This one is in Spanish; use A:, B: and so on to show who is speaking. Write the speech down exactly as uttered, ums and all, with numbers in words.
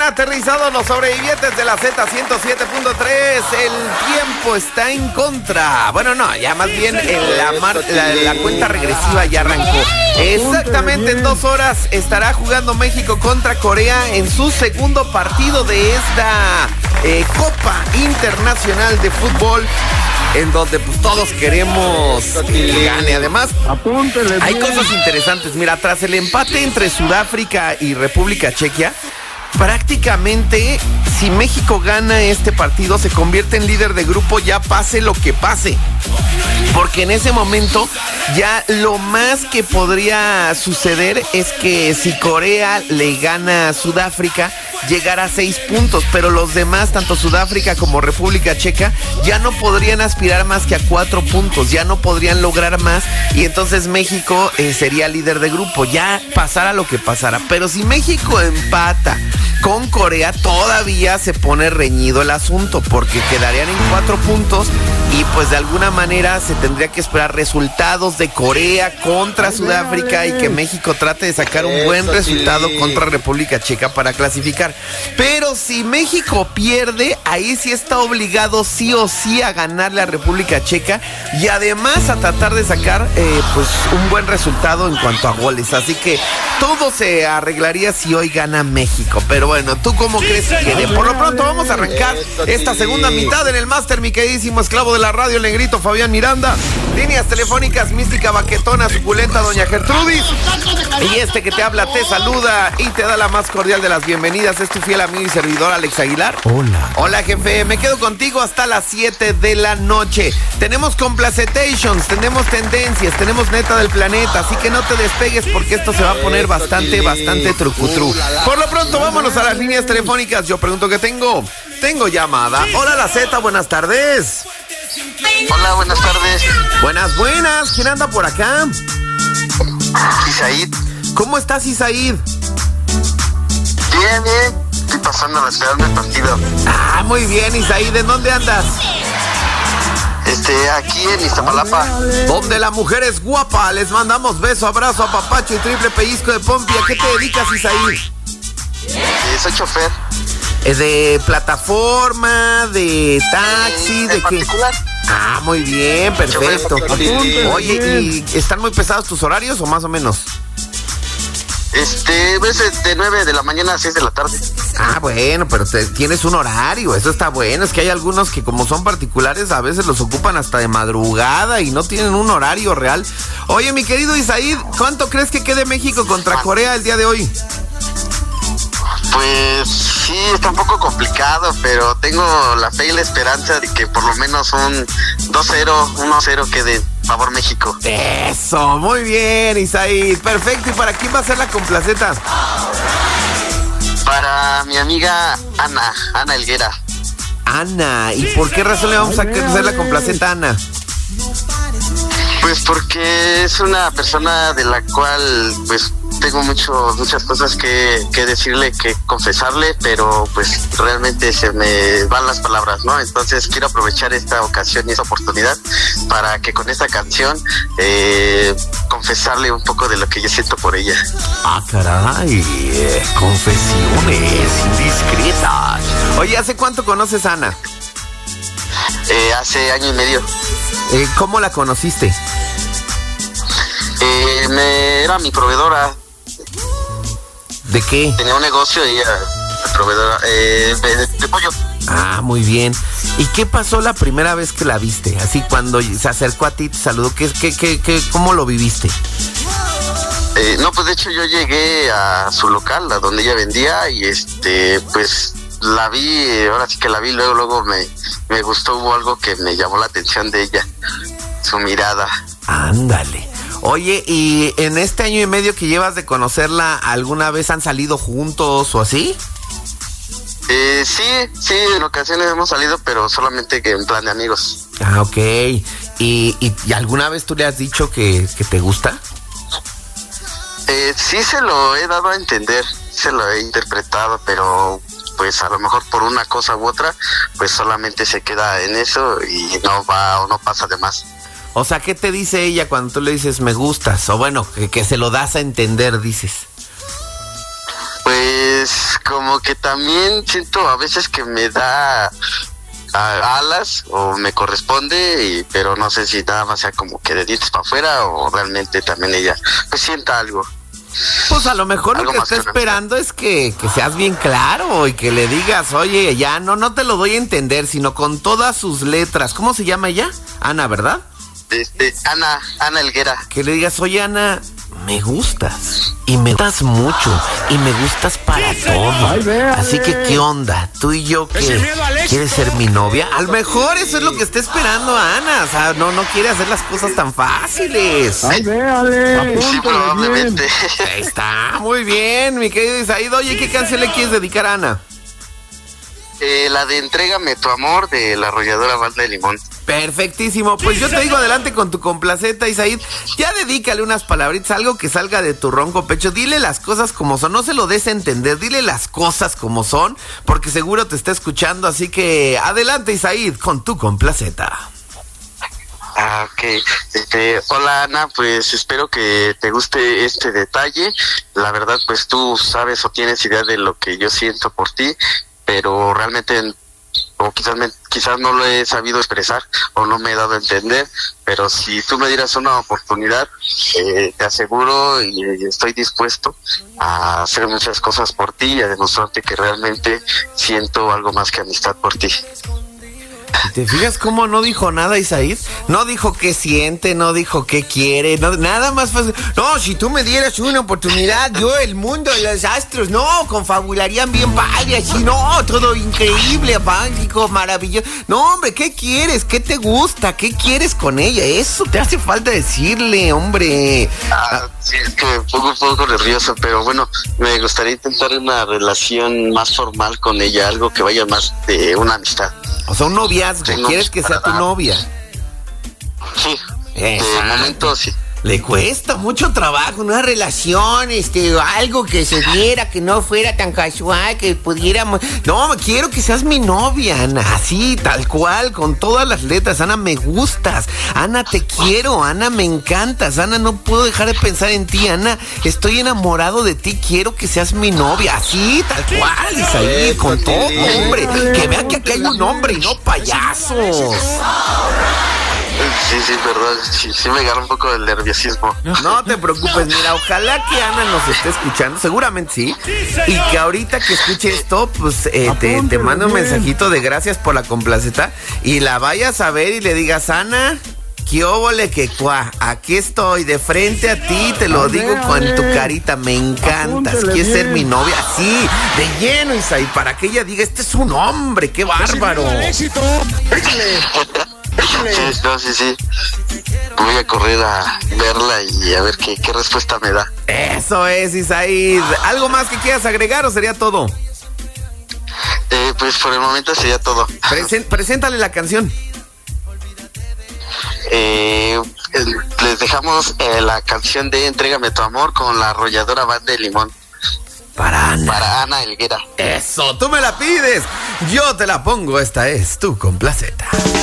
A: aterrizados los sobrevivientes de la Z ciento siete punto tres. El tiempo está en contra. Bueno, no, ya más bien el, la, mar, la, la cuenta regresiva ya arrancó. Exactamente en dos horas estará jugando México contra Corea en su segundo partido de esta eh, Copa Internacional de Fútbol, en donde pues todos queremos que gane. Además, hay cosas interesantes. Mira, tras el empate entre Sudáfrica y República Checa, prácticamente, si México gana este partido, se convierte en líder de grupo, ya pase lo que pase. Porque en ese momento, ya lo más que podría suceder es que si Corea le gana a Sudáfrica, llegará a seis puntos. Pero los demás, tanto Sudáfrica como República Checa, ya no podrían aspirar más que a cuatro puntos. Ya no podrían lograr más. Y entonces México eh, sería líder de grupo. Ya pasara lo que pasara. Pero si México empata con Corea, todavía se pone reñido el asunto, porque quedarían en cuatro puntos y pues de alguna manera se tendría que esperar resultados de Corea contra Sudáfrica y que México trate de sacar un buen resultado contra República Checa para clasificar. Pero si México pierde, ahí sí está obligado sí o sí a ganarle a República Checa y además a tratar de sacar eh, pues un buen resultado en cuanto a goles. Así que todo se arreglaría si hoy gana México. Pero bueno, ¿tú cómo crees que quede? Por lo pronto vamos a arrancar esta segunda mitad en el máster, mi queridísimo esclavo de la radio, el negrito Fabián Miranda. Líneas telefónicas, mística, baquetona, suculenta, doña Gertrudis. Y este que te habla te saluda y te da la más cordial de las bienvenidas. Es tu fiel amigo y servidor, Alex Aguilar.
B: Hola.
A: Hola, jefe. Me quedo contigo hasta las siete de la noche. Tenemos Complacetations, tenemos tendencias, tenemos neta del planeta. Así que no te despegues porque esto se va a poner bastante, bastante trucutru. Por lo pronto, vámonos a las líneas telefónicas. Yo pregunto qué tengo. Tengo llamada. Hola, la Z, buenas tardes.
C: Hola, buenas tardes.
A: Buenas, buenas. ¿Quién anda por acá?
C: Isaid.
A: ¿Cómo estás, Isaid?
C: Bien, bien. Estoy pasando a la ciudad del partido.
A: Ah, muy bien, Isaid. ¿En dónde andas?
C: Este, aquí en Iztapalapa.
A: Donde la mujer es guapa. Les mandamos beso, abrazo, apapacho y triple pellizco de pompi. ¿A qué te dedicas, Isaid?
C: Eh, soy chofer.
A: ¿Es de plataforma, de taxi, de, de qué?
C: Particular.
A: Ah, muy bien, perfecto. Oye, ¿y están muy pesados tus horarios o más o menos?
C: Este, es de nueve de la mañana a seis de la tarde.
A: Ah, bueno, pero te, tienes un horario, eso está bueno. Es que hay algunos que como son particulares a veces los ocupan hasta de madrugada y no tienen un horario real. Oye, mi querido Isaid, ¿cuánto crees que quede México contra Corea el día de hoy?
C: Pues sí, está un poco complicado, pero tengo la fe y la esperanza de que por lo menos un dos cero, uno cero quede a favor México.
A: Eso, muy bien, Isaid, perfecto. ¿Y para quién va a ser la complaceta?
C: Para mi amiga Ana, Ana Helguera.
A: Ana, ¿y por qué razón le vamos a hacer la complaceta a Ana?
C: Pues porque es una persona de la cual pues tengo mucho, muchas cosas que, que decirle, que confesarle, pero pues realmente se me van las palabras, ¿no? Entonces quiero aprovechar esta ocasión y esta oportunidad para que con esta canción eh, confesarle un poco de lo que yo siento por ella.
A: Ah, caray, eh, confesiones indiscretas. Oye, ¿hace cuánto conoces a Ana?
C: Eh, hace año y medio.
A: Eh, ¿Cómo la conociste?
C: Eh, me, era mi proveedora.
A: ¿De qué?
C: Tenía un negocio y ella, proveedora eh, de, de pollo.
A: Ah, muy bien. ¿Y qué pasó la primera vez que la viste? Así cuando se acercó a ti, te saludó, ¿qué, qué, qué, qué, ¿cómo lo viviste?
C: Eh, no, pues de hecho yo llegué a su local, a donde ella vendía, y este, pues la vi, ahora sí que la vi, luego, luego me, me gustó, hubo algo que me llamó la atención de ella, su mirada.
A: Ándale. Oye, ¿y en este año y medio que llevas de conocerla, alguna vez han salido juntos o así?
C: Eh, sí, sí, en ocasiones hemos salido, pero solamente que en plan de amigos.
A: Ah, ok. ¿Y, y, y alguna vez tú le has dicho que, que te gusta?
C: Eh, sí se lo he dado a entender, se lo he interpretado, pero pues a lo mejor por una cosa u otra, pues solamente se queda en eso y no va o no pasa de más.
A: O sea, ¿qué te dice ella cuando tú le dices me gustas? O bueno, que, que se lo das a entender, dices.
C: Pues Pues como que también siento a veces que me da a, alas o me corresponde, y, pero no sé si nada más sea como que de dientes para afuera o realmente también ella pues sienta algo.
A: Pues a lo mejor lo que está esperando es que, que seas bien claro y que le digas, oye, ya no, no te lo doy a entender, sino con todas sus letras. ¿Cómo se llama ella? Ana, ¿verdad?
C: Este, Ana, Ana Helguera.
A: Que le digas, oye, Ana, me gustas y me gustas mucho y me gustas para todo. Ay, ve, así que, ¿qué onda? ¿Tú y yo qué? ¿Quieres ser mi novia? A lo mejor eso es lo que está esperando Ana. O sea, no, no quiere hacer las cosas tan fáciles.
B: Ay, véale.
C: Sí, probablemente.
A: Ahí está, muy bien, mi querido Isaíd. Oye, ¿qué canción le quieres dedicar a Ana?
C: Eh, la de Entrégame tu amor, de la arrolladora Banda de Limón.
A: Perfectísimo, pues yo te digo adelante con tu complaceta, Isaíd. Ya dedícale unas palabritas, algo que salga de tu ronco pecho. Dile las cosas como son, no se lo des a entender, dile las cosas como son, porque seguro te está escuchando. Así que adelante, Isaíd, con tu complaceta.
C: Ah, ok. Este, hola Ana, pues espero que te guste este detalle. La verdad, pues tú sabes o tienes idea de lo que yo siento por ti, pero realmente, o quizás me, quizás no lo he sabido expresar o no me he dado a entender, pero si tú me dieras una oportunidad, eh, te aseguro y, y estoy dispuesto a hacer muchas cosas por ti y a demostrarte que realmente siento algo más que amistad por ti.
A: ¿Te fijas cómo no dijo nada, Isaíd? No dijo qué siente, no dijo qué quiere, no, nada más fácil. No, si tú me dieras una oportunidad, yo, el mundo, los astros, no, confabularían bien padre, así, no, todo increíble, mágico, maravilloso. No, hombre, ¿qué quieres? ¿Qué te gusta? ¿Qué quieres con ella? Eso te hace falta decirle, hombre.
C: Ah, sí, es que me pongo un poco nervioso, pero bueno, me gustaría intentar una relación más formal con ella, algo que vaya más de una amistad.
A: O sea, un noviazgo.
C: Tengo
A: ¿Quieres que sea tu novia?
C: Sí,
A: Exacto.
C: de momento sí.
A: Le cuesta mucho trabajo, una relación, este, algo que se diera, que no fuera tan casual, que pudiéramos... No, quiero que seas mi novia, Ana, así, tal cual, con todas las letras. Ana, me gustas, Ana, te quiero, Ana, me encantas, Ana, no puedo dejar de pensar en ti, Ana, estoy enamorado de ti, quiero que seas mi novia, así, tal cual, Isaíd, con todo, hombre, que vean que aquí hay un hombre y no payasos.
C: Sí, sí, perdón, sí, sí me agarra un poco del nerviosismo.
A: No te preocupes, mira, ojalá que Ana nos esté escuchando, seguramente sí, y que ahorita que escuche esto, pues eh, te, te mando un mensajito de gracias por la complaceta y la vayas a ver y le digas, Ana, qué óvole que cuá, aquí estoy de frente a ti, te lo digo con tu carita, me encantas, quieres ser mi novia, así, de lleno, Isaí, para que ella diga, este es un hombre, qué bárbaro.
C: Sí, no, sí, sí. Voy a correr a verla y a ver qué, qué respuesta me da.
A: Eso es, Isaíd. ¿Algo más que quieras agregar o sería todo?
C: Eh, pues por el momento sería todo.
A: Presen- preséntale la canción.
C: Eh, les dejamos eh, la canción de Entrégame tu amor con la arrolladora Banda de Limón.
A: Para Ana.
C: Para Ana Helguera.
A: Eso, tú me la pides. Yo te la pongo. Esta es tu complaceta.